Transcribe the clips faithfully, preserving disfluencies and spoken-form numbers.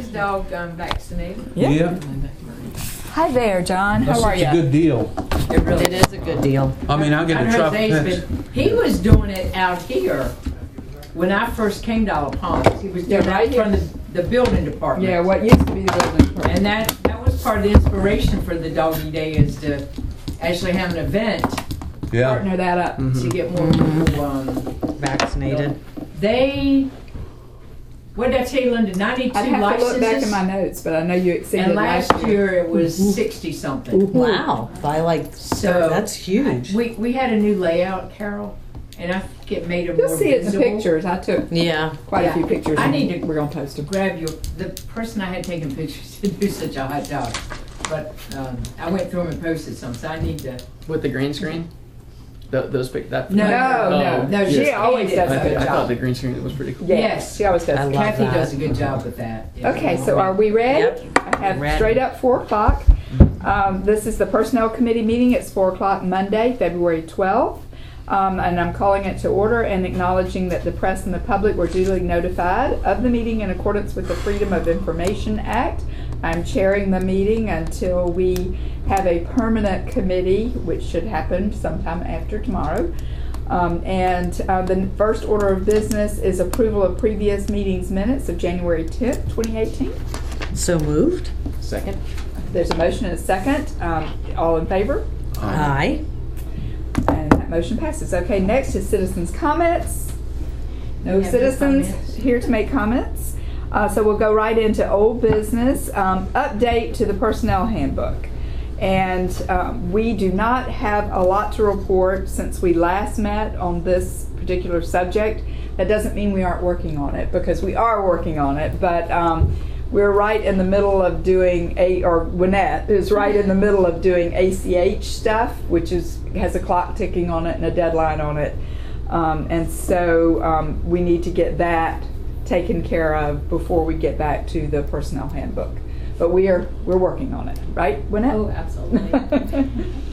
his dog um, vaccinated. Yeah. Yeah. Hi there, John. That's How are such a you? good deal. It really It is a good deal. I mean, I'll get I a heard truck Dave's fence. been- He was doing it out here when I first came to Olive Palms. He was doing it right from the, the building department. Yeah, what used to be the building department. And that, that was part of the inspiration for the Doggy Day is to actually have an event Yeah. Partner that up. to get more people, um, Vaccinated. they, what did I tell you, Linda, ninety-two I'd have licenses? to look back in my notes, but I know you exceeded And last last year it was sixty something. Wow. By like, So that's huge. We, we had a new layout, Carol, and I think it made it You'll more see it in the visible. pictures. I took Yeah. quite Yeah. a few pictures. I and need to- We're gonna post them. Grab your, the person I had taken pictures didn't do such a hot job. But um, I went through them and posted some, so I need to. With the green screen? Th those pic that No, No, no, Oh, no. She yes. always does I, a th good I thought the job. green screen was pretty cool. Yeah, Yes. she always does. I love Kathy that. does a good job with that. Yeah. Okay, so are we ready? Yep. I have Ready. straight up four o'clock. Um, this is the Personnel Committee meeting. It's four o'clock Monday, February twelfth. Um, and I'm calling it to order and acknowledging that the press and the public were duly notified of the meeting in accordance with the Freedom of Information Act. I'm chairing the meeting until we have a permanent committee, which should happen sometime after tomorrow. Um, and uh, the first order of business is approval of previous meetings minutes of January tenth, twenty eighteen. So moved. Second? There's a motion and a second. Um, all in favor? Aye. And that motion passes. Okay, next is citizens' comments. No We have no citizens comments. here to make comments. Uh, so we'll go right into old business. Um, update to the personnel handbook. And um, we do not have a lot to report since we last met on this particular subject. That doesn't mean we aren't working on it, because we are working on it. But um, we're right in the middle of doing a, or Gwinnett is right in the middle of doing A C H stuff, which is has a clock ticking on it and a deadline on it. Um, and so um, we need to get that taken care of before we get back to the personnel handbook. But we are we're working on it, right, Gwinnett? Oh, absolutely.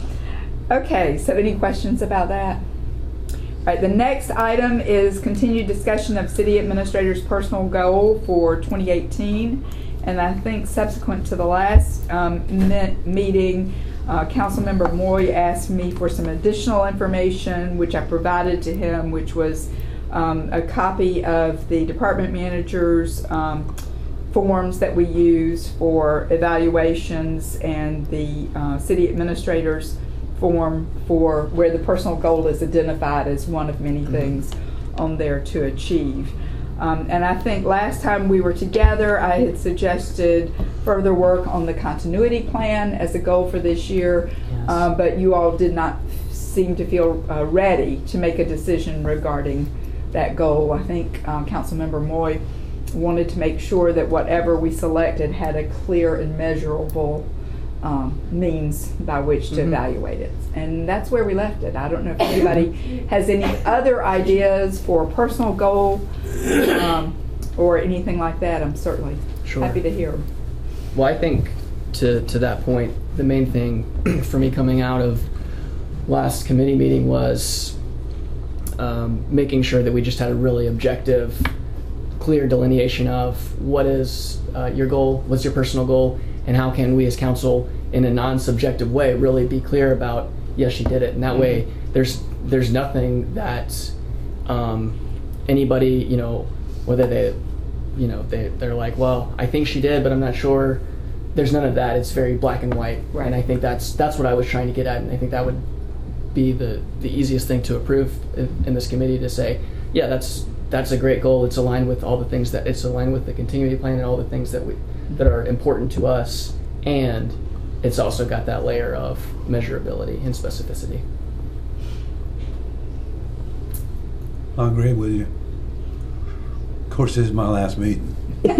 Okay, so any questions about that? All right, the next item is continued discussion of city administrator's personal goal for twenty eighteen. And I think subsequent to the last um, me meeting, uh, Councilmember Moy asked me for some additional information, which I provided to him, which was um, a copy of the department manager's um, forms that we use for evaluations and the uh, city administrator's form for where the personal goal is identified as one of many things on there to achieve. Um, and I think last time we were together, I had suggested further work on the continuity plan as a goal for this year, Yes. uh, but you all did not seem to feel uh, ready to make a decision regarding that goal. I think um, Councilmember Moy wanted to make sure that whatever we selected had a clear and measurable um, means by which to Mhm. evaluate it. And that's where we left it. I don't know if anybody has any other ideas for a personal goal um, or anything like that. I'm certainly Sure. happy to hear them. Well, I think to, to that point, the main thing for me coming out of last committee meeting was um, making sure that we just had a really objective, clear delineation of what is uh, your goal, what's your personal goal, and how can we as council, in a non-subjective way, really be clear about, yes, she did it. And that way, there's there's nothing that um, anybody, you know, whether they, you know, they, they're like, well, I think she did, but I'm not sure. There's none of that. It's very black and white. Right. And I think that's that's what I was trying to get at. And I think that would be the, the easiest thing to approve in, in this committee, to say, yeah, that's that's a great goal. It's aligned with all the things that, it's aligned with the continuity plan and all the things that we that are important to us. And it's also got that layer of measurability and specificity. I agree with you. Of course, this is my last meeting.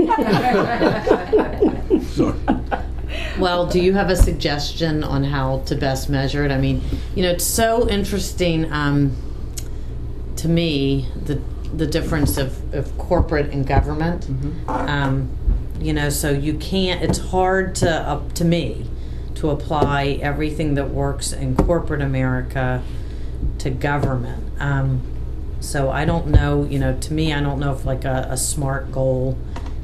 Sorry. Well, do you have a suggestion on how to best measure it? I mean, you know, it's so interesting um, to me, the the difference of, of corporate and government. Mm-hmm. Um, you know, so you can't, it's hard to, up to me, to apply everything that works in corporate America to government. Um, so I don't know, you know, to me, I don't know if like a, a SMART goal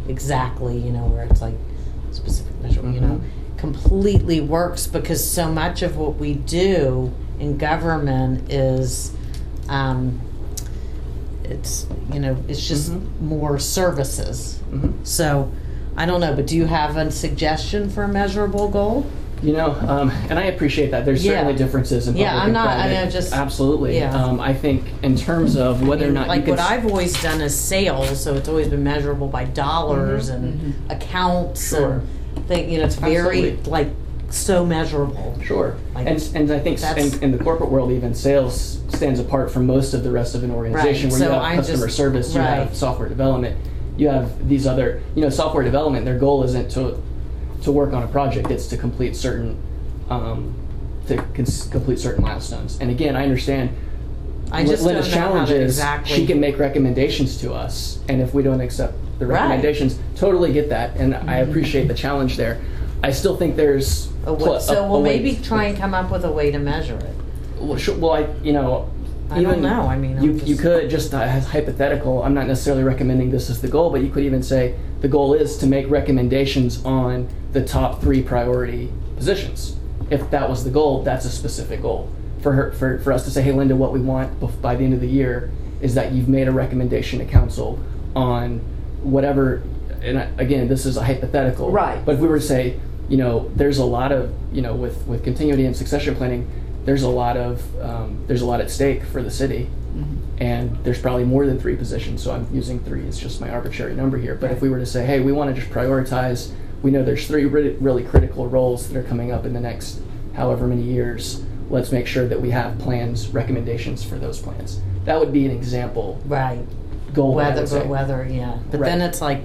exactly, you know, where it's like specific measurable, you know, completely works, because so much of what we do in government is, um, it's, you know, it's just Mm-hmm. more services. Mm-hmm. So, I don't know, but do you have a suggestion for a measurable goal? You know, um, and I appreciate that. There's Yeah. certainly differences in public Yeah, I'm and not- I private. know, just- absolutely. yeah. Um, I think in terms of whether or not Like you could what I've always done is sales, so it's always been measurable by dollars and accounts Mm-hmm. Sure. and thing. You know, it's very Absolutely. like so measurable. Sure, Like, and and I think that's- in, in the corporate world, even sales stands apart from most of the rest of an organization. Right, Where you so have I'm customer just- service, you right. have software development, you have these other, you know, software development. Their goal isn't to to work on a project; it's to complete certain um, to cons- complete certain milestones. And again, I understand. I just Linda's don't know how challenge to is exactly. she can make recommendations to us, and if we don't accept the Right. recommendations, totally get that, and I appreciate the challenge there. I still think there's a way- pl- a- so a we'll way- maybe try and come up with a way to measure it. Well, sure, well, I, you know, I even don't know. I mean, I'm you just- you could just uh, as hypothetical. I'm not necessarily recommending this as the goal, but you could even say the goal is to make recommendations on the top three priority positions. If that was the goal, that's a specific goal for her for, for us to say, hey, Linda, what we want bef- by the end of the year is that you've made a recommendation to council on whatever. And I- again, this is a hypothetical, Right. But if we were to say, you know, there's a lot of, you know, with with continuity and succession planning, there's a lot of um, there's a lot at stake for the city, and there's probably more than three positions. So I'm using three as just my arbitrary number here. But if we were to say, hey, we want to just prioritize, we know there's three really, really critical roles that are coming up in the next however many years. Let's make sure that we have plans, recommendations for those plans. That would be an example Right. goal. that I Whether, would say. but whether, yeah. But Right. then it's like,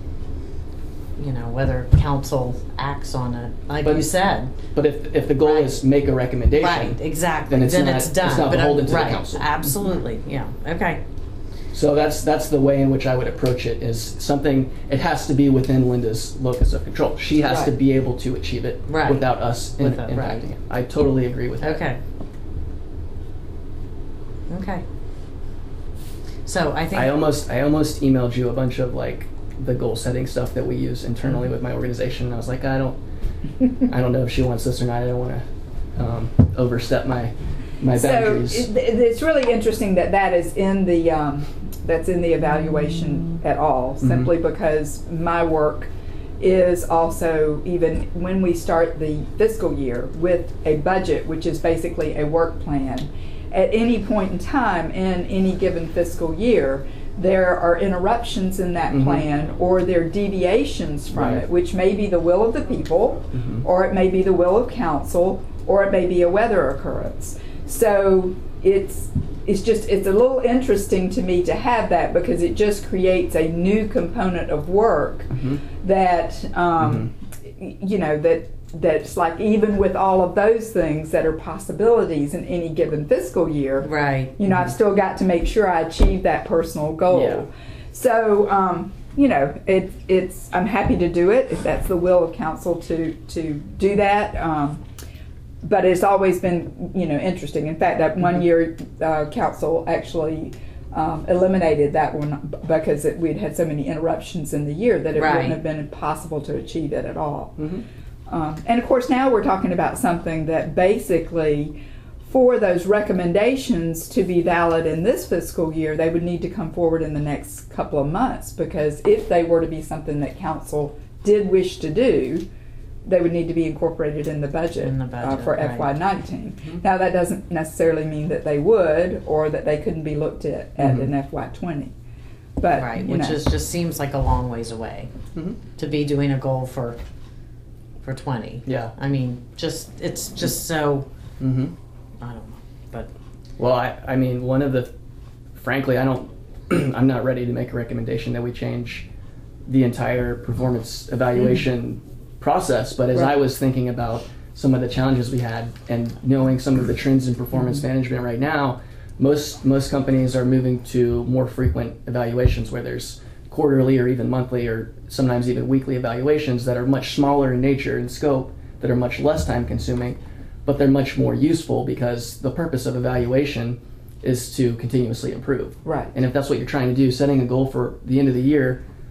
you know, whether council acts on it, like But- you said. But if if the goal Right. is make a recommendation, Right. Exactly. then it's not- it's done. it's not but I'm- beholden to the right. council. Absolutely. Yeah. Okay. So that's that's the way in which I would approach it. Is something it has to be within Linda's locus of control. She has to Right. be able to achieve it Right. without us in, With it, impacting right. it. I totally agree with that. Okay. Okay. So I think I almost I almost emailed you a bunch of like the goal setting stuff that we use internally with my organization, and I was like, I don't I don't know if she wants this or not. I don't want to um, overstep my my So boundaries. it, it's really interesting that that is in the um, that's in the evaluation at all, Mm-hmm. simply because my work is also, even when we start the fiscal year with a budget, which is basically a work plan, at any point in time in any given fiscal year, there are interruptions in that Mhm. plan, or there are deviations from Right. it, which may be the will of the people, Mhm. or it may be the will of council, or it may be a weather occurrence. So it's it's just it's a little interesting to me to have that, because it just creates a new component of work Mhm. that um, y- you know that that's like, even with all of those things that are possibilities in any given fiscal year, right. you know, I've still got to make sure I achieve that personal goal. Yeah. So, um, you know, it, it's, I'm happy to do it if that's the will of council to, to do that. Um, but it's always been, you know, interesting. In fact, that one year, uh, council actually, um, eliminated that one b- because it, we'd had so many interruptions in the year that it Right. wouldn't have been possible to achieve it at all. Mhm. Um, and of course, now we're talking about something that basically, for those recommendations to be valid in this fiscal year, they would need to come forward in the next couple of months, because if they were to be something that council did wish to do, they would need to be incorporated in the budget, In the uh, budget, for right. F Y nineteen. Now, that doesn't necessarily mean that they would, or that they couldn't be looked at at Mhm. in F Y twenty. But, Right. you Which know. is just seems like a long ways away Mhm. to be doing a goal for for twenty. Yeah. I mean, just it's just so Mm-hmm. I don't know, but Well, I, I mean, one of the, frankly, I don't, I'm not ready to make a recommendation that we change the entire performance evaluation process. But as I Right. was thinking about some of the challenges we had and knowing some of the trends in performance management right now, most most companies are moving to more frequent evaluations where there's quarterly or even monthly or sometimes even weekly evaluations that are much smaller in nature and scope, that are much less time consuming, but they're much more useful because the purpose of evaluation is to continuously improve. Right. And if that's what you're trying to do, setting a goal for the end of the year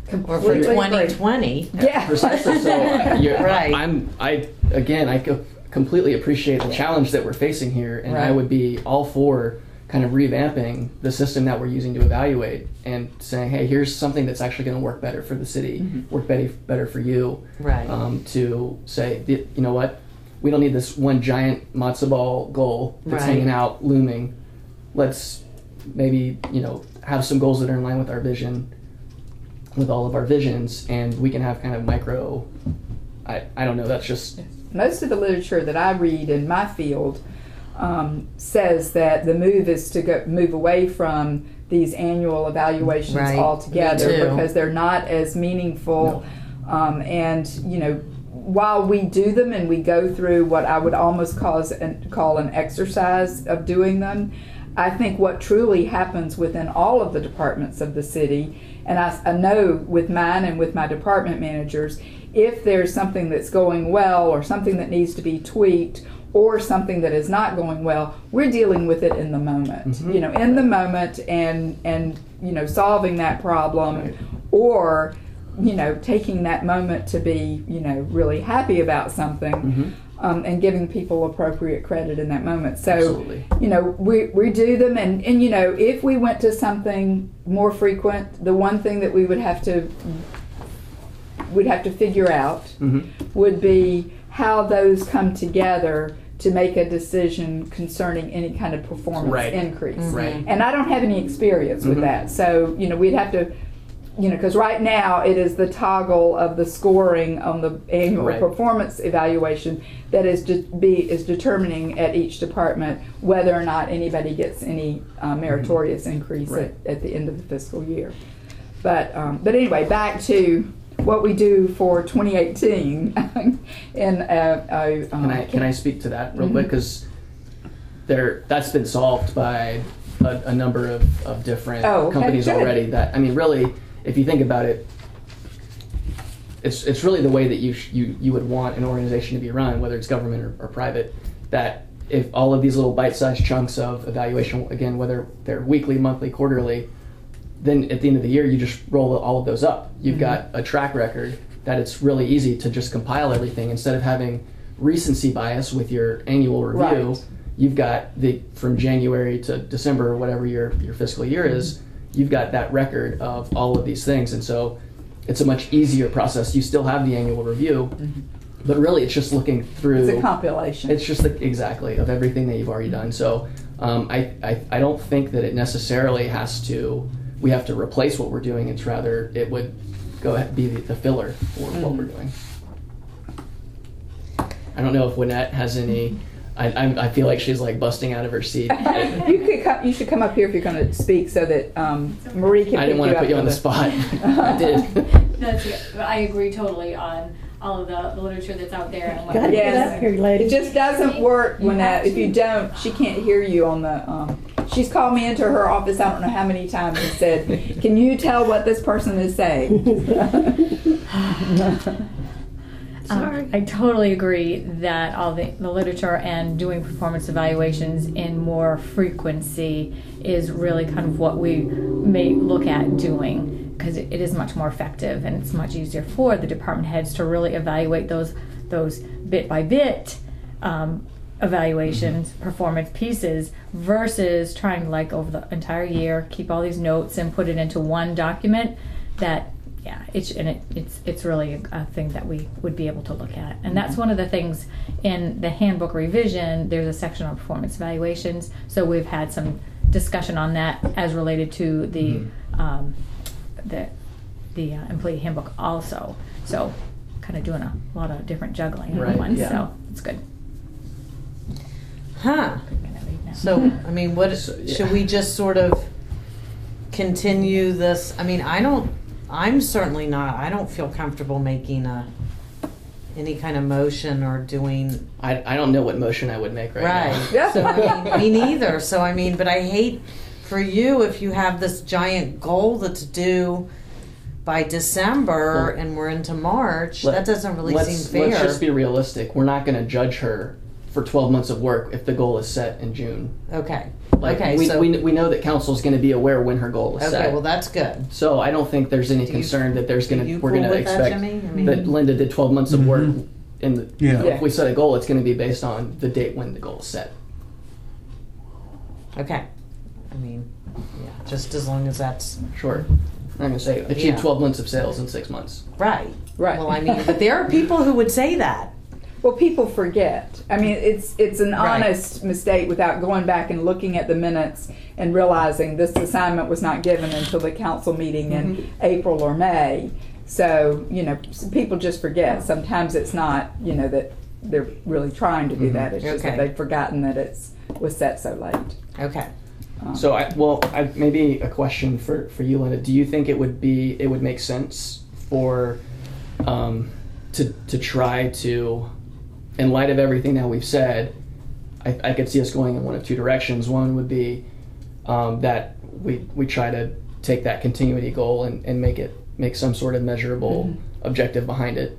Or for Completely twenty agree. twenty. Yeah. Precisely. So uh, you're, Right. I'm I again I co- completely appreciate the challenge that we're facing here, and I Right. would be all for kind of revamping the system that we're using to evaluate and saying, hey, here's something that's actually going to work better for the city, Mm-hmm. work better better for you. Right. Um, to say, you know what, we don't need this one giant matzo ball goal that's Right. hanging out looming. Let's maybe you know have some goals that are in line with our vision, with all of our visions, and we can have kind of micro. I I don't know. That's just Most of the literature that I read in my field um, says that the move is to go move away from these annual evaluations Right. altogether Me too. because they're not as meaningful. Um, and you know, while we do them and we go through what I would almost cause an, call an exercise of doing them, I think what truly happens within all of the departments of the city, and I, I know with mine and with my department managers, if there's something that's going well or something that needs to be tweaked or something that is not going well, we're dealing with it in the moment. Mhm. You know, in the moment and and you know, solving that problem Right. or you know, taking that moment to be, you know, really happy about something. Mhm. Um, and giving people appropriate credit in that moment. So, Absolutely. you know, we, we do them, and, and, you know, if we went to something more frequent, the one thing that we would have to, would have to figure out Mhm. would be how those come together to make a decision concerning any kind of performance Right. increase. Right. And I don't have any experience with Mhm. that. So, you know, we'd have to, you know, because right now it is the toggle of the scoring on the annual Right. performance evaluation that is de- be is determining at each department whether or not anybody gets any uh, meritorious increase Right. at, at the end of the fiscal year. But um, but anyway, back to what we do for twenty eighteen. in a, a, um, Can I can I speak to that real Mhm. quick? Because there that's been solved by a, a number of, of different Oh, okay, companies good. already. That I mean, really, if you think about it, it's it's really the way that you sh- you you would want an organization to be run, whether it's government or, or private. That if all of these little bite-sized chunks of evaluation, again, whether they're weekly, monthly, quarterly, then at the end of the year, you just roll all of those up. You've got a track record that it's really easy to just compile everything instead of having recency bias with your annual review. Right. You've got the from January to December or whatever your your fiscal year is. You've got that record of all of these things, and so it's a much easier process. You still have the annual review, but really it's just looking through. it's a compilation. It's just like exactly of everything that you've already done. So um, I, I I don't think that it necessarily has to. We have to replace what we're doing. It's rather it would go ahead, be the, the filler for what we're doing. I don't know if Wynette has any. I I I feel like she's like busting out of her seat. I you could come, you should come up here if you're going to speak so that um, Marie can. didn't pick want to up put you for on the spot. I did. That's, I agree totally on all of the, the literature that's out there. And what Gotta get Yes. up here, It lady. just doesn't work You when that, have if you to. don't, she can't hear you on the, um, she's called me into her office, I don't know how many times, and said, can you tell what this person is saying? Um, I totally agree that all the, the literature and doing performance evaluations in more frequency is really kind of what we may look at doing, because it, it is much more effective and it's much easier for the department heads to really evaluate those those bit by bit um, evaluations, performance pieces, versus trying to, like, over the entire year keep all these notes and put it into one document. That yeah, it's and it, it's it's really a, a thing that we would be able to look at, and that's one of the things in the handbook revision. There's a section on performance evaluations, so we've had some discussion on that as related to the um, the the uh, employee handbook also. So, kind of doing a lot of different juggling Right, at once. yeah. So it's good. Huh. So, I mean, what is, So, yeah. should we just sort of continue this? I mean, I don't, I'm certainly not, I don't feel comfortable making a, any kind of motion or doing, I I don't know what motion I would make right, right. Yeah. So, I mean, me neither. So, I mean, but I hate for you if you have this giant goal that's due by December Well, and we're into March, Let- that doesn't really let's, seem fair. Let's just be realistic. We're not going to judge her for twelve months of work if the goal is set in June. Okay. Like, okay. we, so we, we know that council's going to be aware when her goal is okay. set. Well, that's good. So I don't think there's any Do you- concern that there's going do you to we're cool going to with that, expect Jimmy? I mean- that Linda did twelve months of work. Mhm. In the, Yeah. you know, Yeah. if we set a goal, it's going to be based on the date when the goal is set. Okay. I mean, yeah. Just as long as that's Sure. I'm going to say achieve Yeah. twelve months of sales in six months. right. Right. Well, I mean, but there are people who would say that. Well, people forget. I mean, it's it's an Right. honest mistake without going back and looking at the minutes and realizing this assignment was not given until the council meeting in Mhm. April or May. So, you know, s- people just forget. Sometimes it's not, you know, that they're really trying to do Mhm. that. It's just that Okay. they've forgotten that it's was set so late. Okay. Um, So I well, I, maybe a question for, for you, Linda. Do you think it would be it would make sense for um, to to try to, in light of everything that we've said, I, I could see us going in one of two directions. One would be um, that we we try to take that continuity goal and, and make it make some sort of measurable Mhm. objective behind it.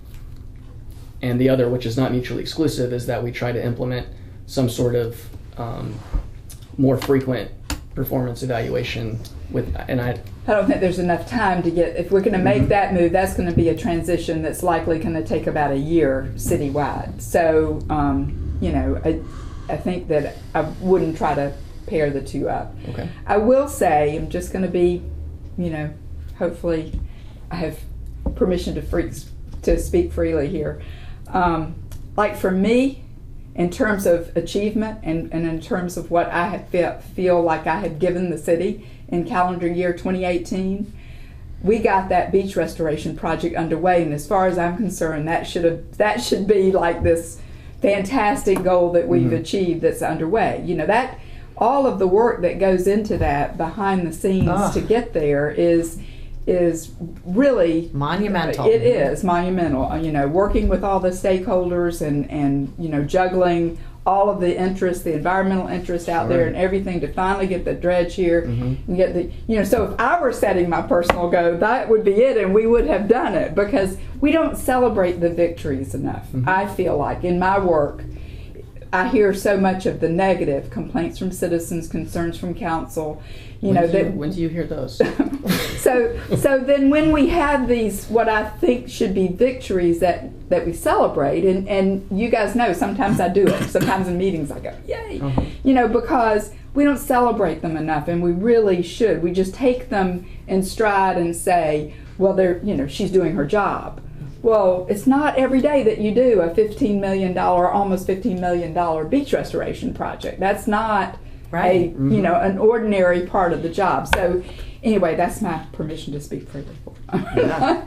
And the other, which is not mutually exclusive, is that we try to implement some sort of um, more frequent performance evaluation with, and I, I don't think there's enough time to get, if we're going to make Mhm. that move, that's going to be a transition that's likely going to take about a year citywide. So, um, you know, I, I think that I wouldn't try to pair the two up. okay. I will say, I'm just going to be, you know, hopefully I have permission to freaks to speak freely here. Um, like for me, in terms of achievement and, and in terms of what I had feel, feel like I had given the city in calendar year twenty eighteen, we got that beach restoration project underway, and as far as I'm concerned, that should have that should be like this fantastic goal that we've Mhm. achieved that's underway. You know, that all of the work that goes into that behind the scenes Ugh. to get there is is really Monumental. It is monumental. Uh, You know, working with all the stakeholders and and you know juggling all of the interests, the environmental interest out there, Sure. and everything to finally get the dredge here Mhm. and get the you know. So if I were setting my personal goal, that would be it, and we would have done it because we don't celebrate the victories enough. Mhm. I feel like in my work, I hear so much of the negative complaints from citizens, concerns from council. You when know do that you, when do you hear those? so so then when we have these what I think should be victories that that we celebrate, and and you guys know sometimes I do it, sometimes in meetings I go yay, Uh-huh. you know, because we don't celebrate them enough, and we really should. We just take them in stride and say, well, they're you know she's doing her job. Well, it's not every day that you do a fifteen million dollars, almost fifteen million dollars beach restoration project. That's not Right. a you know an ordinary part of the job. So anyway, that's my permission to speak freely. Yeah.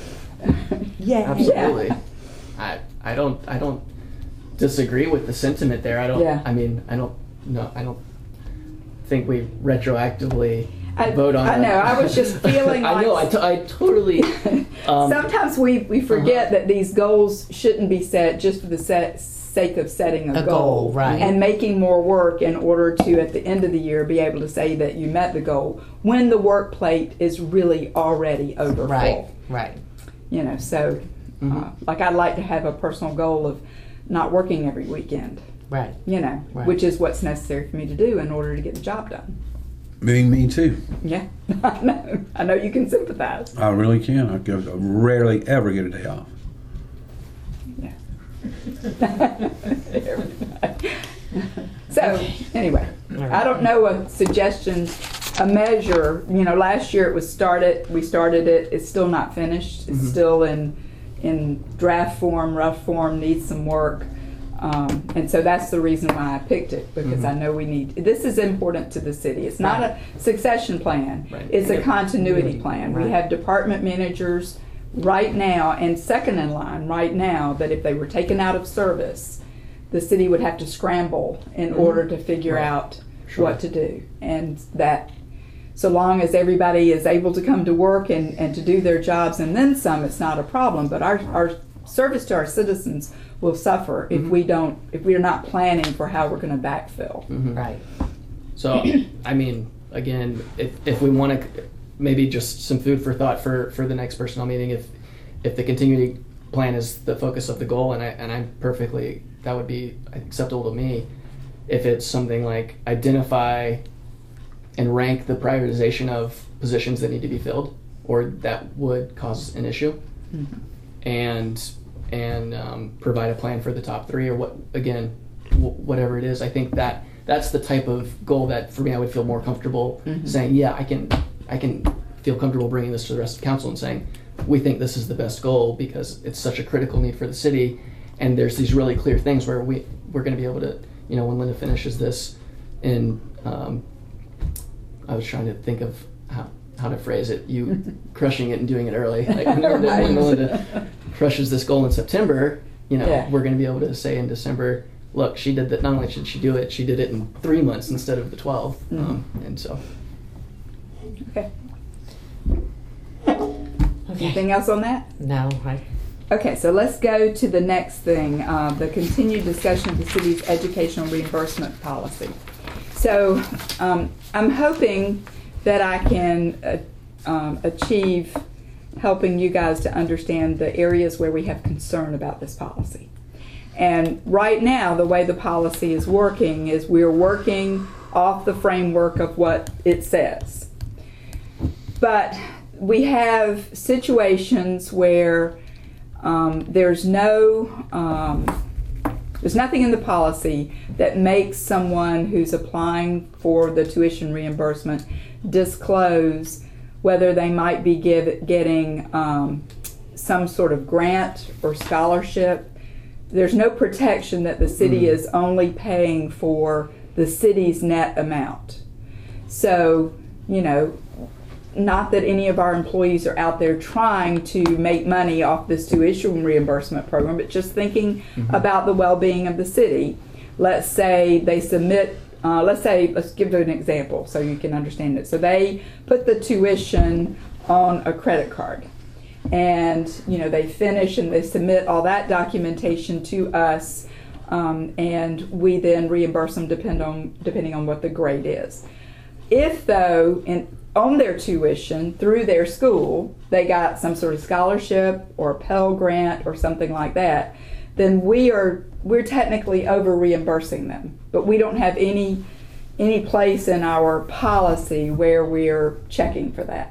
yeah. Absolutely. I I don't I don't disagree with the sentiment there. I don't. Yeah. I mean I don't no I don't think we retroactively I, vote on. I a- know. I was just feeling I like know. I, t- I totally. Um, sometimes we, we forget uh-huh. that these goals shouldn't be set just for the set, sake of setting a, A goal, right. and making more work in order to at the end of the year be able to say that you met the goal when the work plate is really already over Right. full. Right. You know, so uh, Mhm. like I'd like to have a personal goal of not working every weekend. Right. You know, Right. which is what's necessary for me to do in order to get the job done. Me, me too. Yeah, I know. I know you can sympathize. I really can. I go- I rarely ever get a day off. Yeah. So anyway, I don't know a suggestion, a measure. You know, last year it was started. We started it. It's still not finished. It's Mhm. still in in draft form, rough form. Needs some work. Um, and so that's the reason why I picked it, because Mhm. I know we need, this is important to the city. It's not a succession plan, Right. it's a Yep. continuity plan. We Right. have department managers right now and second in line right now that if they were taken out of service, the city would have to scramble in Mhm. order to figure Right. out Sure. what to do. And that, so long as everybody is able to come to work and, and to do their jobs and then some, it's not a problem. But our, our service to our citizens will suffer if Mhm. we don't, if we are not planning for how we're going to backfill. Mhm. Right. So, I mean, again, if, if we want to, maybe just some food for thought for, for the next personnel meeting, if if the continuity plan is the focus of the goal, and I and I'm perfectly that would be acceptable to me. If it's something like identify and rank the prioritization of positions that need to be filled or that would cause an issue, mm-hmm. and and um, provide a plan for the top three or what again, w- whatever it is. I think that that's the type of goal that for me I would feel more comfortable mm-hmm. saying, yeah, I can I can feel comfortable bringing this to the rest of council and saying, we think this is the best goal because it's such a critical need for the city, and there's these really clear things where we we're going to be able to, you know, when Linda finishes this, in um, I was trying to think of how how to phrase it, you crushing it and doing it early. Like when, when Melinda crushes this goal in September, you know, yeah. we're going to be able to say in December, look, she did that. Not only did she do it, she did it in three months instead of the twelve, mm-hmm. um, and so. Okay. Okay. Anything else on that? No. I... Okay, so let's go to the next thing, uh, the continued discussion of the city's educational reimbursement policy. So um, I'm hoping that I can uh, um, achieve helping you guys to understand the areas where we have concern about this policy. And right now, the way the policy is working is we're working off the framework of what it says. But we have situations where um, there's no, um, there's nothing in the policy that makes someone who's applying for the tuition reimbursement disclose whether they might be give, getting um, some sort of grant or scholarship. There's no protection that the city mm. is only paying for the city's net amount. So, you know, not that any of our employees are out there trying to make money off this tuition reimbursement program, but just thinking mm-hmm. about the well-being of the city. Let's say they submit, uh, let's say, let's give you an example so you can understand it. So they put the tuition on a credit card, and you know they finish and they submit all that documentation to us, um, and we then reimburse them depend on, depending on what the grade is. If though, in on their tuition through their school, they got some sort of scholarship or a Pell Grant or something like that, then we are we're technically over reimbursing them. But we don't have any any place in our policy where we're checking for that.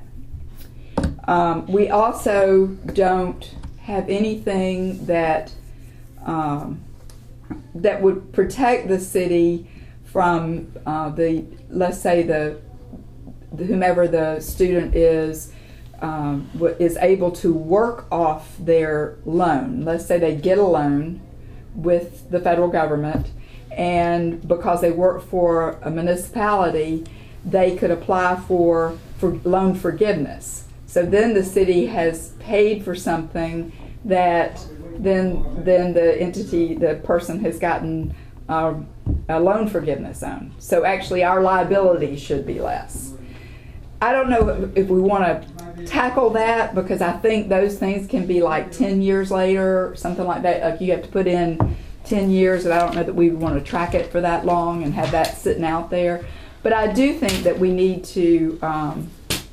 Um, we also don't have anything that um, that would protect the city from uh, the let's say the whomever the student is um, is able to work off their loan. Let's say they get a loan with the federal government, and because they work for a municipality, they could apply for, for loan forgiveness. So then the city has paid for something that then then the entity, the person has gotten uh, a loan forgiveness on. So actually our liability should be less. I don't know if we want to tackle that, because I think those things can be like ten years later or something like that. Like you have to put in ten years, and I don't know that we would want to track it for that long and have that sitting out there. But I do think that we need to, um,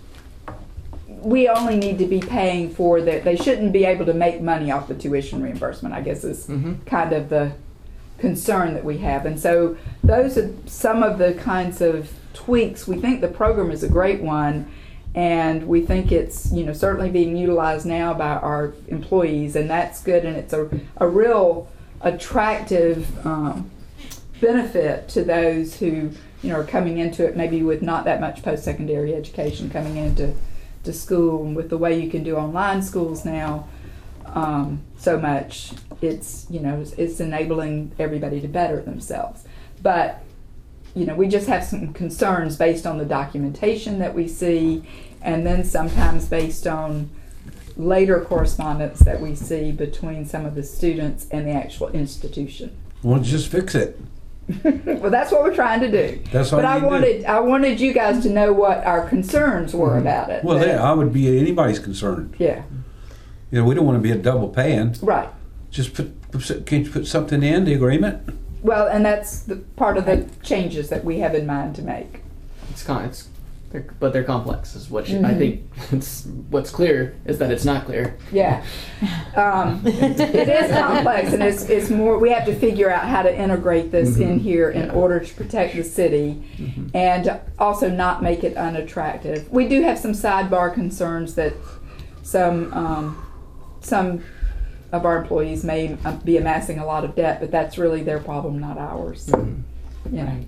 we only need to be paying for that. They shouldn't be able to make money off the tuition reimbursement, I guess is mm-hmm. kind of the concern that we have. And so those are some of the kinds of tweaks. We think the program is a great one, and we think it's, you know, certainly being utilized now by our employees, and that's good, and it's a, a real attractive um, benefit to those who, you know, are coming into it maybe with not that much post-secondary education, coming into to school, and with the way you can do online schools now um, so much, it's, you know, it's, it's enabling everybody to better themselves. But you know, we just have some concerns based on the documentation that we see, and then sometimes based on later correspondence that we see between some of the students and the actual institution. Well, just fix it. Well, that's what we're trying to do. That's all But I you wanted do. I wanted you guys to know what our concerns were mm-hmm. about it. Well, that, yeah, I would be anybody's concerned. Yeah. You know, we don't want to be a double paying. Right. Just put, put can't you put something in the agreement? Well, and that's the part of the changes that we have in mind to make. It's kind of, it's They're, but they're complex. Is what she, I think. It's, what's clear is that it's not clear. Yeah. Um, it is complex, and it's, it's more, we have to figure out how to integrate this in here in Yeah. order to protect the city and also not make it unattractive. We do have some sidebar concerns that some, um, some of our employees may be amassing a lot of debt, but that's really their problem, not ours. Mhm. You know.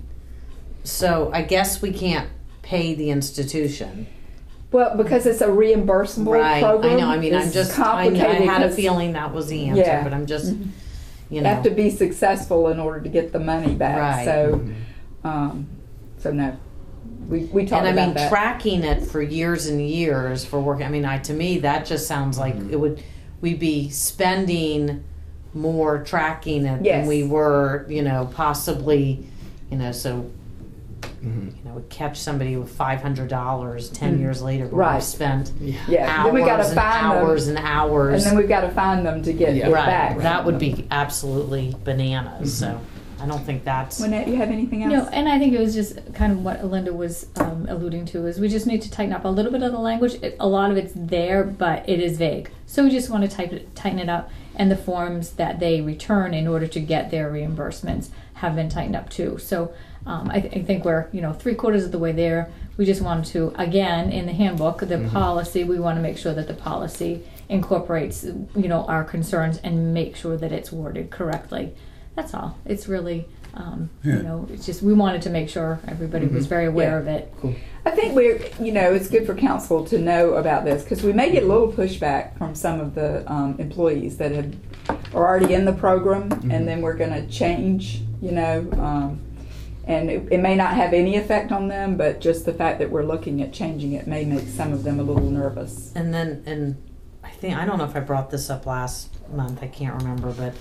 So I guess we can't pay the institution. Well, because it's a reimbursable Right. program. I know. I mean, I'm it's just, I, I complicated had a 'cause feeling that was the answer, Yeah. but I'm just, Mhm. you you know. have to be successful in order to get the money back. Right. So, um, so no, we we talked And I about mean, that. tracking it for years and years for working. I mean, I, to me, that just sounds like it would. We'd be spending more tracking it Yes. than we were. You know, possibly. You know, so. Mhm. You know, would catch somebody with five hundred dollars ten Mhm. years later. But Right. We've spent Yeah. yeah, hours then we got to and find hours them, and hours. and then we've got to find them to get Yeah. it right. back. That would be absolutely bananas. So I don't think that's. Lynette, you have anything else? No, and I think it was just kind of what Linda was um, alluding to is we just need to tighten up a little bit of the language. It, a lot of it's there, but it is vague. So we just want to type it, tighten it up, and the forms that they return in order to get their reimbursements have been tightened up too. So um, I, th- I think we're you know three quarters of the way there. We just want to again in the handbook, the Mhm. policy. We want to make sure that the policy incorporates you know our concerns and make sure that it's worded correctly. That's all. It's really, um, Yeah. you know, it's just we wanted to make sure everybody was very aware Yeah. of it. I think we're, you know, it's good for council to know about this because we may get a little pushback from some of the um, employees that have, are already in the program, and then we're going to change, you know, um, and it, it may not have any effect on them, but just the fact that we're looking at changing it may make some of them a little nervous. And then, and I think, I don't know if I brought this up last month, I can't remember, but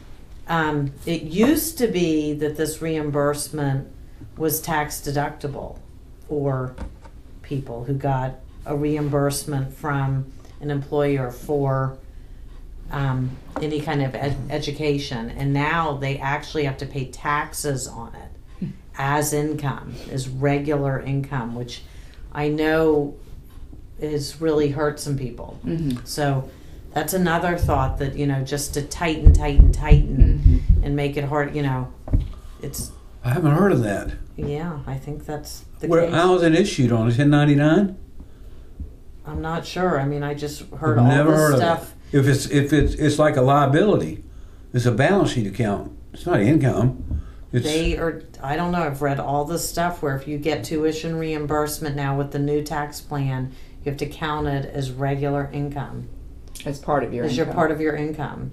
um, it used to be that this reimbursement was tax deductible for people who got a reimbursement from an employer for um, any kind of ed- education. And now they actually have to pay taxes on it as income, as regular income, which I know has really hurt some people. Mm-hmm. So that's another thought that, you know, just to tighten, tighten, tighten and make it hard, you know, it's, I haven't heard of that. yeah, I think that's the Where, case. how is it issued, on a ten ninety-nine? I'm not sure. I mean, I just heard I've all never this heard stuff. of it. If it's if it's it's like a liability, it's a balance sheet account. It's not income. It's They are, I don't know, I've read all this stuff where if you get tuition reimbursement now with the new tax plan, you have to count it as regular income, As part of your as your income. part of your income.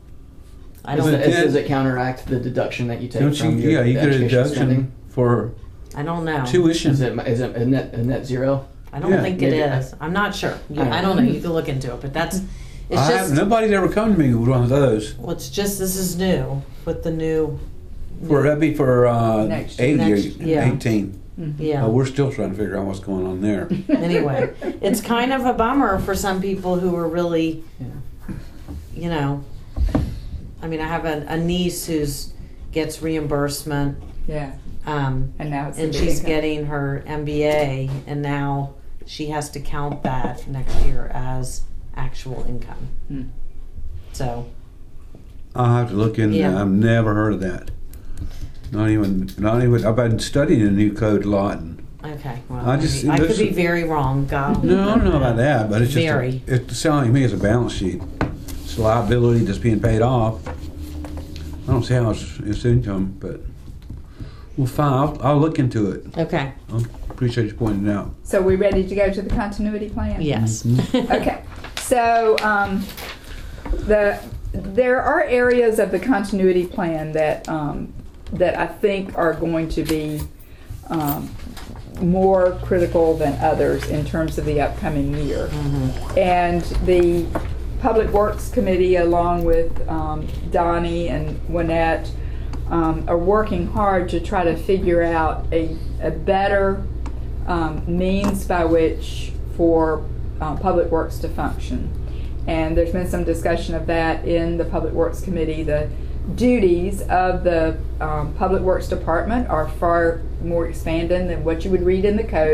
I Does don't, it, does it counteract the deduction that you take don't you? from your Yeah, you get a education deduction spending? for I don't know. tuition. Is it is it a net a net zero? I don't Yeah. think it Maybe. is. I'm not sure. You, I don't I don't know. You can look into it, but that's, it's I just, have, nobody's ever come to me with one of those. well, it's just, this is new with the new, For that'd be for uh, Next- eighty next- or yeah. eighteen. yeah. Uh, we're still trying to figure out what's going on there. Anyway, it's kind of a bummer for some people who are really, Yeah. you know, I mean, I have a, a niece who's gets reimbursement, Yeah, um, and now it's a and big she's income. getting her M B A, and now she has to count that next year as actual income. Hmm. So, I'll have to look into Yeah. that. I've never heard of that. Not even, not even. I've been studying the new code a lot. And okay, well, I just- maybe- I could this- be very wrong. God, no, I don't know about that, but it's just Very. A, it's sounding to me as a balance sheet. It's a liability that's being paid off. I don't see how it's, it's income, but well, fine. I'll, I'll look into it. Okay. I appreciate you pointing it out. So we ready to go to the continuity plan? Yes. Okay, so um, the there are areas of the continuity plan that um, that I think are going to be um, more critical than others in terms of the upcoming year, and the Public Works Committee, along with um, Donnie and Wynette, um, are working hard to try to figure out a, a better um, means by which for uh, Public Works to function. And there's been some discussion of that in the Public Works Committee. The duties of the um, Public Works Department are far more expanded than what you would read in the code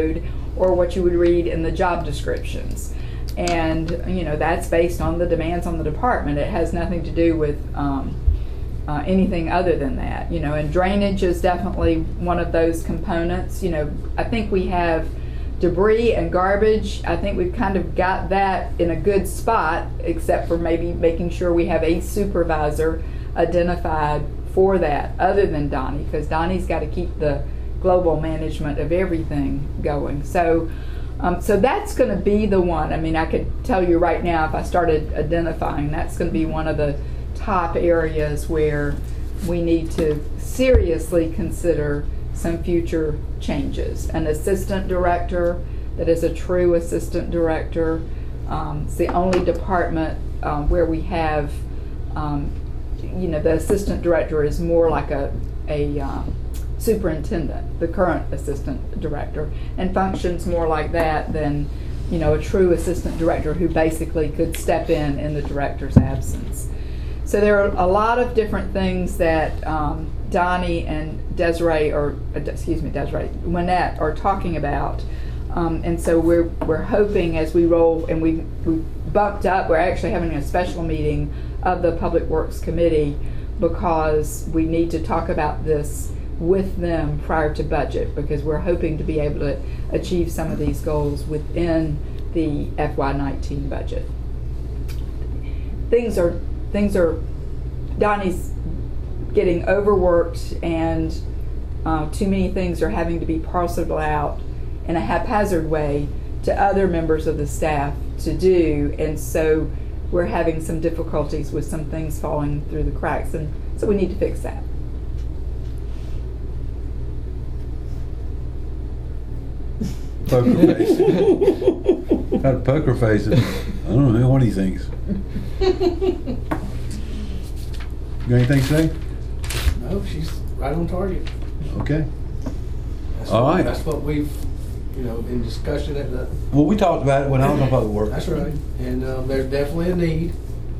or what you would read in the job descriptions. And, you know, that's based on the demands on the department. It has nothing to do with um, uh, anything other than that, you know, and drainage is definitely one of those components. You know, I think we have debris and garbage. I think we've kind of got that in a good spot, except for maybe making sure we have a supervisor identified for that other than Donnie, because Donnie's got to keep the global management of everything going. So um, so that's going to be the one. I mean, I could tell you right now, if I started identifying, that's going to be one of the top areas where we need to seriously consider some future changes. An assistant director that is a true assistant director. Um, it's the only department um, where we have, um, you know, the assistant director is more like a, a um, superintendent, the current assistant director, and functions more like that than, you know, a true assistant director who basically could step in in the director's absence. So there are a lot of different things that um, Donnie and Desiree, or uh, excuse me, Desiree, Wynette are talking about. Um, and so we're we're hoping as we roll, and we we bumped up, we're actually having a special meeting of the Public Works Committee because we need to talk about this with them prior to budget, because we're hoping to be able to achieve some of these goals within the F Y nineteen budget. Things are things are Donnie's getting overworked, and uh, too many things are having to be parceled out in a haphazard way to other members of the staff to do, and so we're having some difficulties with some things falling through the cracks, and so we need to fix that. Poker face. Got a poker face. I don't know what he thinks. You got anything to say? No, she's right on target. Okay. That's All what, right. That's what we've, you know, in discussion at the. Well, we talked about it when I was on public work. That's right, and um, there's definitely a need.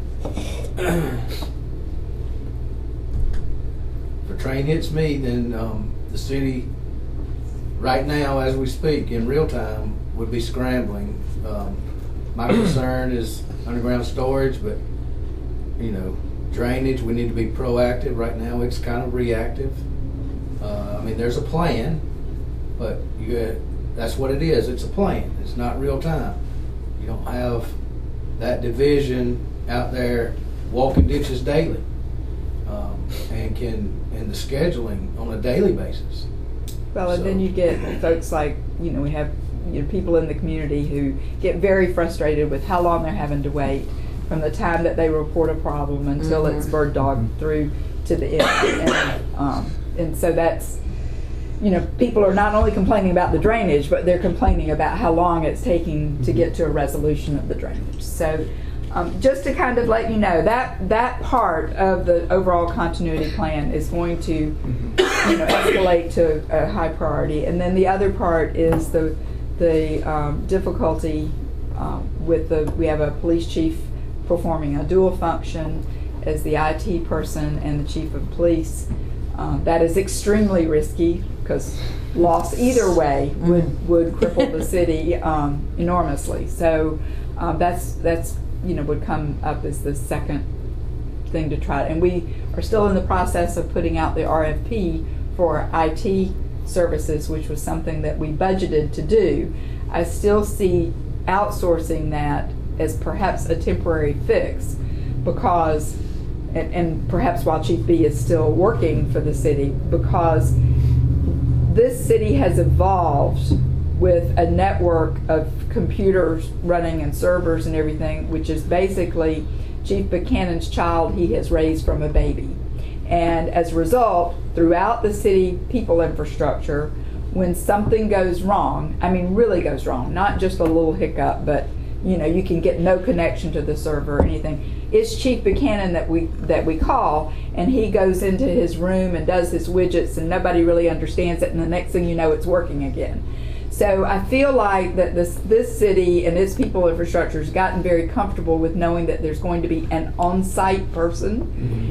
If a train hits me, then um, the city, right now as we speak, in real time, would be scrambling. Um, my concern is underground storage, but you know, drainage. We need to be proactive. Right now, it's kind of reactive. Uh, I mean, there's a plan, but you. Uh, That's what it is. It's a plan. It's not real time. You don't have that division out there walking ditches daily, um, and can and the scheduling on a daily basis. Well, and So- then you get folks like, you know, we have you know, people in the community who get very frustrated with how long they're having to wait from the time that they report a problem until Mhm. it's bird dogged through to the end. And, um, and so that's, you know, people are not only complaining about the drainage, but they're complaining about how long it's taking to get to a resolution of the drainage. So um, just to kind of let you know, that that part of the overall continuity plan is going to, you know, escalate to a high priority. And then the other part is the the um, difficulty um, with the, we have a police chief performing a dual function as the I T person and the chief of police. Um, that is extremely risky, because loss either way would, would cripple the city um, enormously. So um, that's that's you know would come up as the second thing to try. And we are still in the process of putting out the R F P for I T services, which was something that we budgeted to do. I still see outsourcing that as perhaps a temporary fix, because and, and perhaps while Chief B is still working for the city, because this city has evolved with a network of computers running and servers and everything, which is basically Chief Buchanan's child he has raised from a baby. And as a result, throughout the city people infrastructure, when something goes wrong, I mean really goes wrong, not just a little hiccup, but you know, you can get no connection to the server or anything. It's Chief Buchanan that we that we call, and he goes into his room and does his widgets, and nobody really understands it, and the next thing you know, it's working again. So I feel like that this this city and its people infrastructure has gotten very comfortable with knowing that there's going to be an on-site person,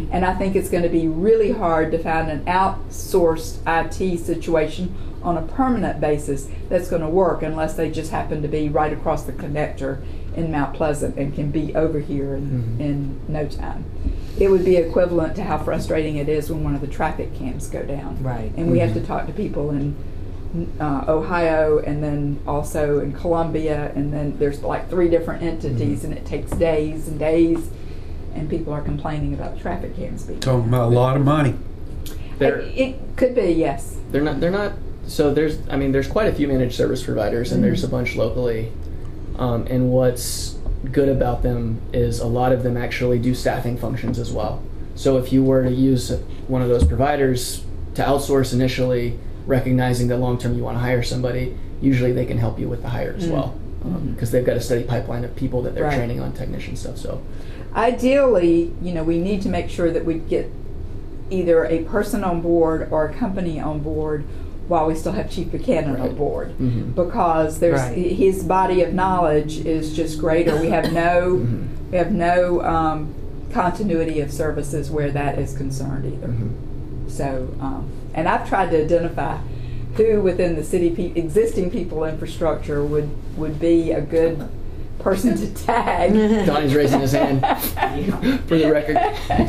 And I think it's going to be really hard to find an outsourced I T situation on a permanent basis that's going to work unless they just happen to be right across the connector in Mount Pleasant and can be over here in, Mm-hmm. in no time. It would be equivalent to how frustrating it is when one of the traffic cams go down. Right. And we have to talk to people in uh, Ohio and then also in Columbia, and then there's like three different entities, and it takes days and days, and people are complaining about traffic cams being Talking about a lot of money. They're, It, it could be, yes. they're not. They're not. So there's. I mean, there's quite a few managed service providers, and there's a bunch locally. Um, and what's good about them is a lot of them actually do staffing functions as well. So if you were to use one of those providers to outsource initially, recognizing that long term you want to hire somebody, usually they can help you with the hire as well, because um, they've got a steady pipeline of people that they're Right. training on technician stuff. So Ideally, you know, we need to make sure that we get either a person on board or a company on board while we still have Chief Buchanan on Right. board, Mhm. because there's Right. his body of knowledge is just greater. We have no Mhm. we have no um, continuity of services where that is concerned either. Mhm. So, um, and I've tried to identify who within the city pe- existing people infrastructure would would be a good person to tag. Donnie's raising his hand for the record.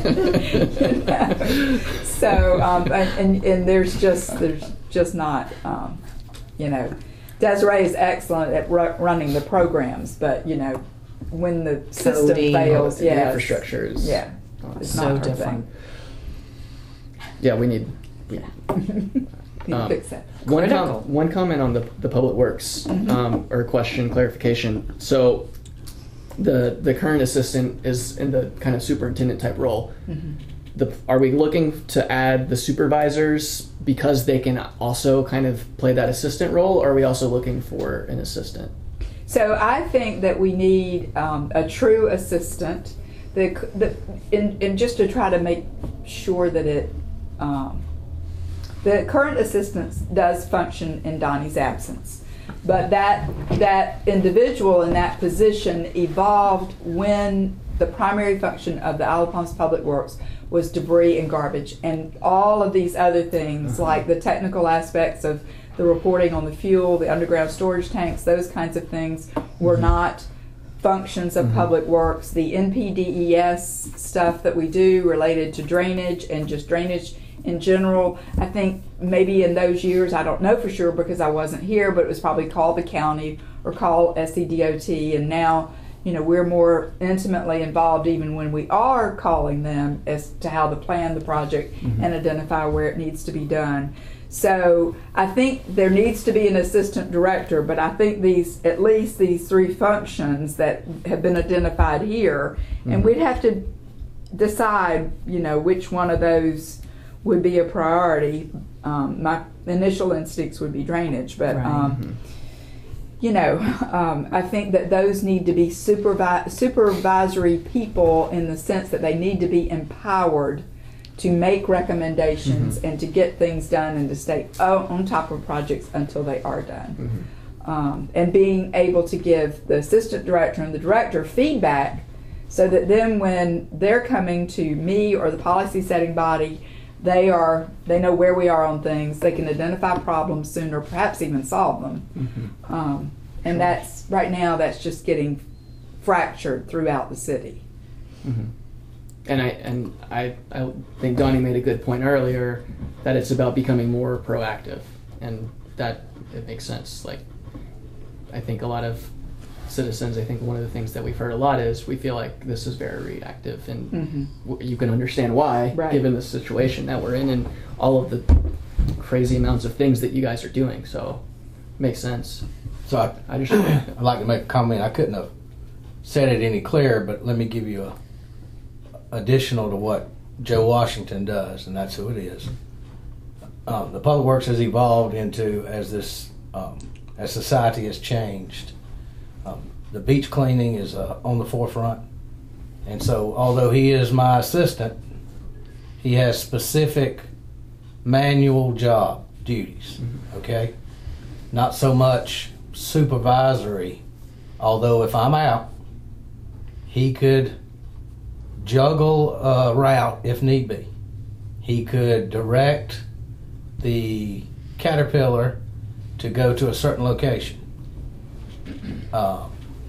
So, um, and, and and there's just there's just not, um, you know, Desiree is excellent at ru- running the programs, but you know, when the system Coding. fails, The yeah, infrastructure is yeah, it's So not her different. Yeah, we need. We, thing. Need to Um, fix that. One, Critical. com- one comment on the, the public works, um, or question, clarification. So, the the current assistant is in the kind of superintendent type role. The, are we looking to add the supervisors because they can also kind of play that assistant role, or are we also looking for an assistant? So I think that we need um, a true assistant, the, the, and, and just to try to make sure that it, um, the current assistant does function in Donnie's absence, but that that individual in that position evolved when the primary function of the Isle of Palms Public Works was debris and garbage, and all of these other things like the technical aspects of the reporting on the fuel, the underground storage tanks, those kinds of things were not functions of Public Works. The N P D E S stuff that we do related to drainage and just drainage in general, I think maybe in those years, I don't know for sure because I wasn't here, but it was probably called the county or called S C D O T, and now, you know, we're more intimately involved even when we are calling them as to how to plan the project and identify where it needs to be done. So I think there needs to be an assistant director, but I think these, at least these three functions that have been identified here, and we'd have to decide, you know, which one of those would be a priority. Um, my initial instincts would be drainage, but Right. um, you know, um, I think that those need to be supervi- supervisory people in the sense that they need to be empowered to make recommendations and to get things done and to stay o- on top of projects until they are done. Um, and being able to give the assistant director and the director feedback so that then when they're coming to me or the policy setting body, they are they know where we are on things. They can identify problems sooner, perhaps even solve them. Um, and that's right now. That's just getting fractured throughout the city. And I and I, I think Donnie made a good point earlier that it's about becoming more proactive, and that it makes sense. Like, I think a lot of citizens, I think one of the things that we've heard a lot is we feel like this is very reactive, and Mm-hmm. w- you can understand why, Right. given the situation that we're in and all of the crazy amounts of things that you guys are doing. So, makes sense. So I, I just I'd like to make a comment. I couldn't have said it any clearer, but let me give you a additional to what Joe Washington does, and that's who it is. Um, the Public Works has evolved into, as this um, as society has changed, um, the beach cleaning is uh, on the forefront. And so, although he is my assistant, he has specific manual job duties. Okay, not so much supervisory. Although if I'm out, he could juggle a route if need be. He could direct the Caterpillar to go to a certain location. Uh,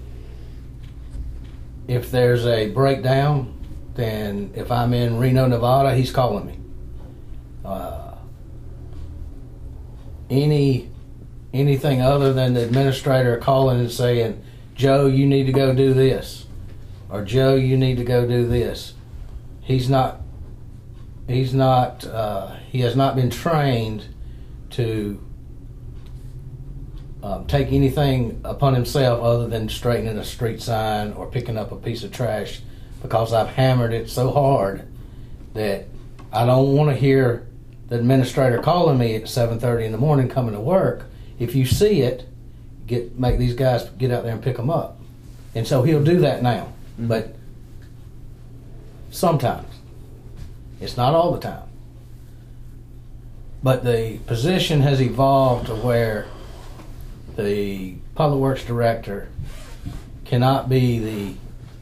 if there's a breakdown, then if I'm in Reno, Nevada, he's calling me. Uh, any anything other than the administrator calling and saying, Joe, you need to go do this, or Joe, you need to go do this. He's not. He's not. Uh, he has not been trained to um, take anything upon himself other than straightening a street sign or picking up a piece of trash, because I've hammered it so hard that I don't want to hear the administrator calling me at seven thirty in the morning coming to work. If you see it, get make these guys get out there and pick them up. And so he'll do that now, mm-hmm. but sometimes. It's not all the time. But the position has evolved to where the Public Works Director cannot be the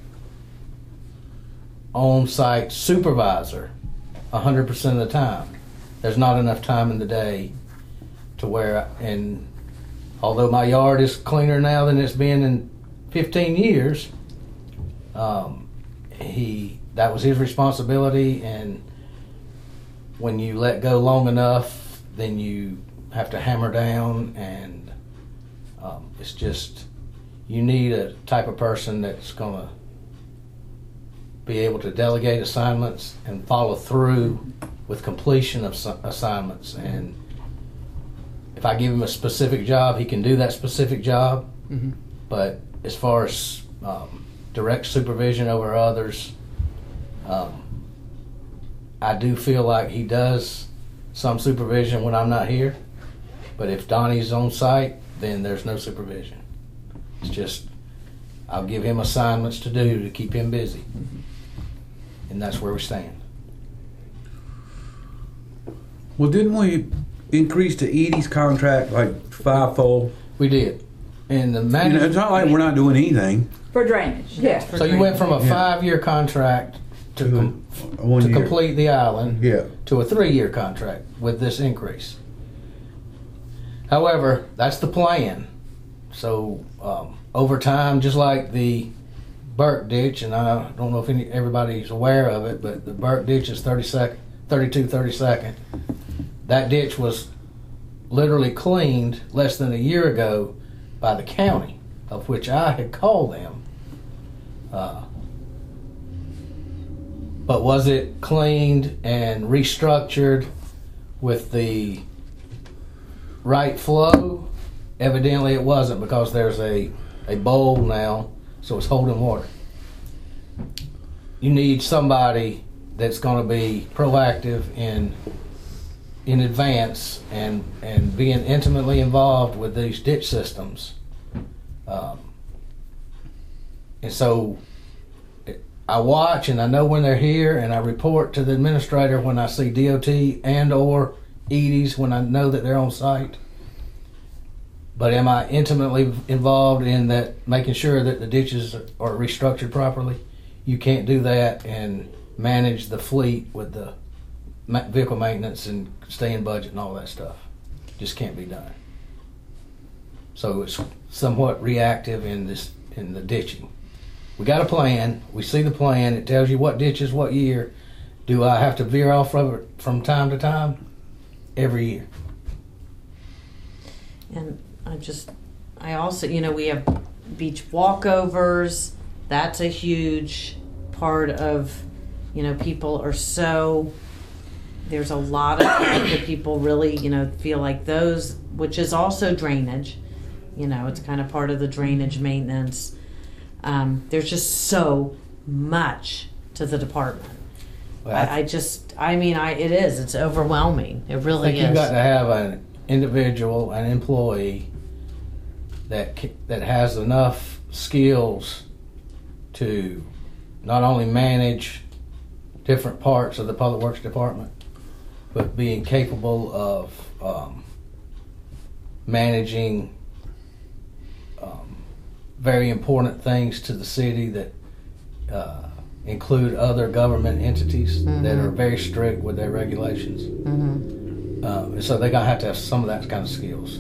on-site supervisor one hundred percent of the time. There's not enough time in the day to where, and although my yard is cleaner now than it's been in fifteen years, um, he that was his responsibility, and when you let go long enough, then you have to hammer down, and um, it's just, you need a type of person that's going to be able to delegate assignments and follow through with completion of assignments. And if I give him a specific job, he can do that specific job. Mm-hmm. But as far as um, direct supervision over others, um, I do feel like he does some supervision when I'm not here, but if Donnie's on site, then there's no supervision. It's just, I'll give him assignments to do to keep him busy. Mm-hmm. And that's where we stand. Well, didn't we increase the Edie's contract like fivefold? We did. And the You manager, know, it's not like we're not doing anything. For drainage, yeah. so you went from a Yeah. five-year contract to, To com- one to year. complete the island Yeah. to a three-year contract with this increase. However, that's the plan. So um, over time, just like the Burke ditch, and I don't know if any, everybody's aware of it, but the Burke ditch is thirty-second, thirty-two thirty-second. That ditch was literally cleaned less than a year ago by the county, of which I had called them. Uh, but was it cleaned and restructured with the right flow? Evidently it wasn't, because there's a, a bowl now, so it's holding water. You need somebody that's going to be proactive in in advance and, and being intimately involved with these ditch systems. Um, and so I watch and I know when they're here, and I report to the administrator when I see D O T and or Edie's when I know that they're on site. But am I intimately involved in that, making sure that the ditches are restructured properly? You can't do that and manage the fleet with the vehicle maintenance and stay in budget and all that stuff. Just can't be done. So it's somewhat reactive in this in the ditching. We got a plan. We see the plan. It tells you what ditches, what year. Do I have to veer off from it from time to time? Every year. And I just, I also, you know, we have beach walkovers. That's a huge part of, you know, people are so, there's a lot of the people really, you know, feel like those, which is also drainage. You know, it's kind of part of the drainage maintenance. Um, there's just so much to the department. Well, I, I, I just, I mean, I it is. It's overwhelming. It I really think is. you've got to have an individual, an employee that ca- that has enough skills to not only manage different parts of the Public Works Department, but being capable of um, managing um, very important things to the city that uh, include other government entities that Mhm. are very strict with their regulations. Mm-hmm. Uh, so they're gonna have to have some of that kind of skills.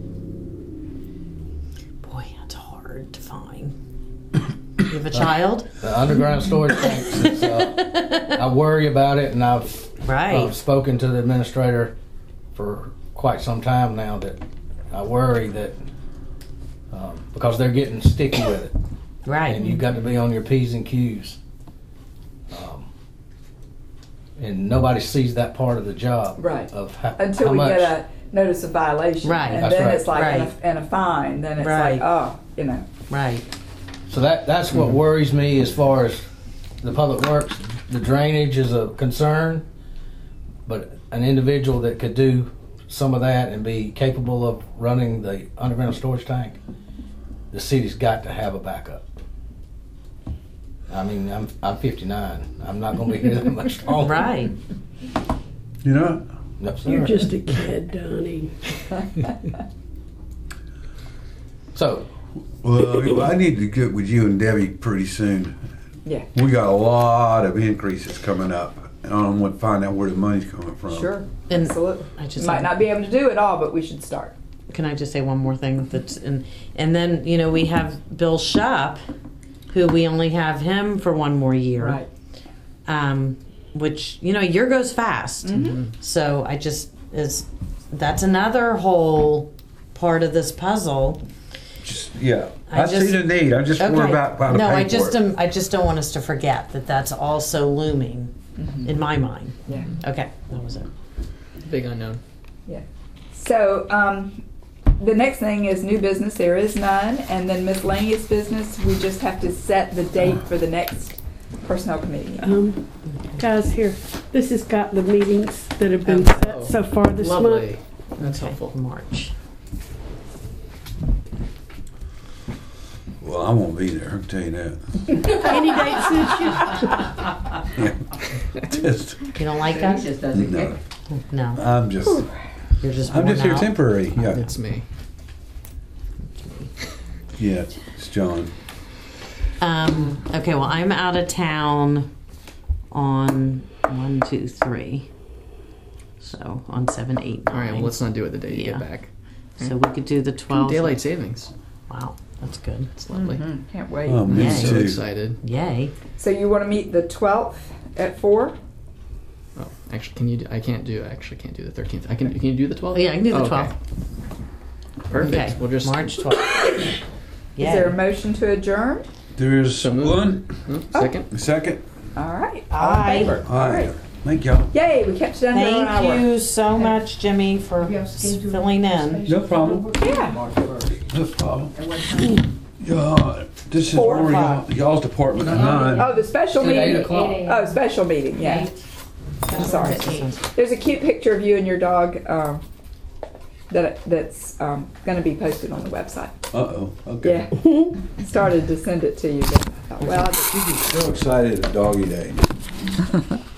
Boy, that's hard to find. You have a child? The underground storage tanks, is, uh, I worry about it, and I've Right. uh, spoken to the administrator for quite some time now that I worry that um, because they're getting sticky with it, Right. and you've got to be on your P's and Q's. Um, and nobody sees that part of the job, Right. Of how, Until how we much. get a notice of violation. Right. And That's then right. it's like, and, Right. a, and a fine, then it's Right. like, oh, you know. Right. So that that's what worries me as far as the public works. The drainage is a concern, but an individual that could do some of that and be capable of running the underground storage tank, the city's got to have a backup. I mean, I'm I'm fifty-nine. I'm not going to be here that much longer. Right. You know, No, sir. You're just a kid, Donnie. So well, I need to get with you and Debbie pretty soon. Yeah. We got a lot of increases coming up, and I want to find out where the money's coming from. Sure. And Absolutely. I just Might not be able to do it all, but we should start. Can I just say one more thing? That's and and then you know we have Bill Shupp, who we only have him for one more year. Right. Um, which you know a year goes fast. Mm-hmm. So I just is that's another whole part of this puzzle. Just, yeah, I I, just- see the need. I'm just worried about how to no, pay I for just it. am, I just don't want us to forget that that's also looming in my mind. Yeah. Okay, that was it. Big unknown. So, um, the next thing is new business. There is none. And then miscellaneous business, we just have to set the date for the next personnel committee meeting. Um, guys, here, this has got the meetings that have been Oh. set so far this Lovely. month. That's Okay, helpful. March. Well, I won't be there. I can tell you that. Any date suits you? Yeah. Just You don't like He us? just doesn't no. care. No, I'm just. you're just. I'm just worn here out. temporary. Yeah. It's me. Yeah. It's John. Um, okay, well, I'm out of town on one, two, three. So on seven, eight, All right, nine. well, let's not do it the day you Yeah. get back. So we could do the twelfth. Daylight savings. Wow, that's good. It's lovely. Mhm. Can't wait. Oh, me Yay. So too. excited. Yay. So you want to meet the twelfth at four? Oh, actually, can you? Do, I can't do. I actually can't do the thirteenth. I can. Can you do the twelfth? Yeah, I can do the Oh, okay. twelfth. Perfect. Okay, We'll just March twelfth. Is there a motion to adjourn? There's So moved. one. Oh, second. A second. All right. Aye. All in favor? All right. Thank y'all. Yay, we kept it under an hour. Thank you so much, Jimmy, for filling in. No problem. Yeah. No problem. Yeah. This is Four or where five? y'all, y'all's department at nine. Oh, the special It's at eight meeting. o'clock. Oh, special meeting, yeah. I'm sorry. There's a cute picture of you and your dog um, that that's um, going to be posted on the website. Uh oh. Okay. Yeah. Started to send it to you, but I thought, well, I'll just- So excited at Doggy Day.